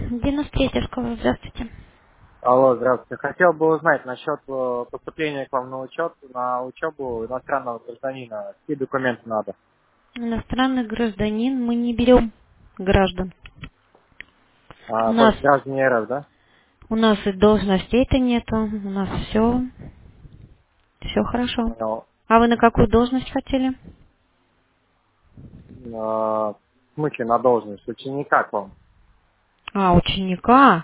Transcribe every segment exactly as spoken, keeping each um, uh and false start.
девяносто третья школа, здравствуйте. Алло, здравствуйте. Хотел бы узнать насчет э, поступления к вам на учет, на учебу иностранного гражданина. Какие документы надо? Иностранный гражданин, мы не берем граждан. У А, нас, только граждане РФ, да? у нас и должностей-то нету, у нас все, все хорошо. Понял. А вы на какую должность хотели? Э, в смысле на должность? Ученика к вам. А, ученика.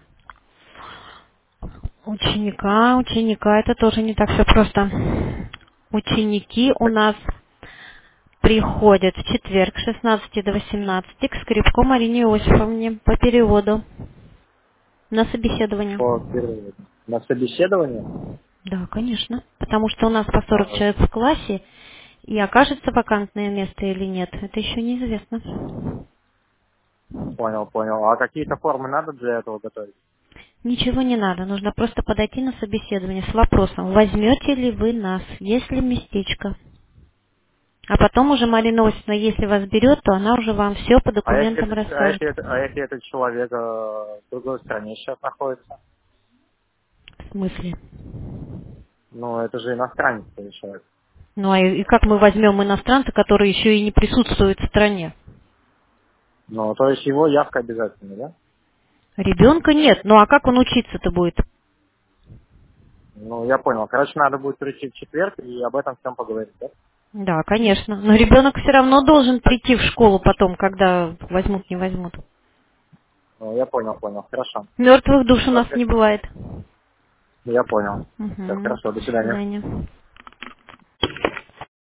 Ученика, ученика, это тоже не так все просто. Ученики у Так, нас приходят в четверг с шестнадцати до восемнадцати к Скрипко Марине Иосифовне по переводу на собеседование. по переводу. На собеседование? Да, конечно. Потому что у нас по сорок А, человек в классе, и окажется вакантное место или нет, это еще неизвестно. понял, понял. А какие-то формы надо для этого готовить? Ничего не надо, нужно просто подойти на собеседование с вопросом, возьмете ли вы нас, есть ли местечко. А потом уже Марина Осиповна, если вас берет, то она уже вам все по А если, документам этот, а, расскажет. если, это- а если этот человек э, в другой стране сейчас находится? В смысле? Ну, это же иностранец человек. Ну а и и как мы возьмем иностранца, который еще и не присутствует в стране? Ну, то есть его явка обязательно, да? Ребенка нет, ну а как он учиться-то будет? Ну, я понял. Короче, надо будет прийти в четверг и об этом всем поговорить, да? Да, конечно. Но ребенок все равно должен прийти в школу потом, когда возьмут, не возьмут. Ну, я понял, понял. Хорошо. Мертвых душ у нас Окей. не бывает. Я понял. Все, Угу. хорошо. До До свидания. свидания.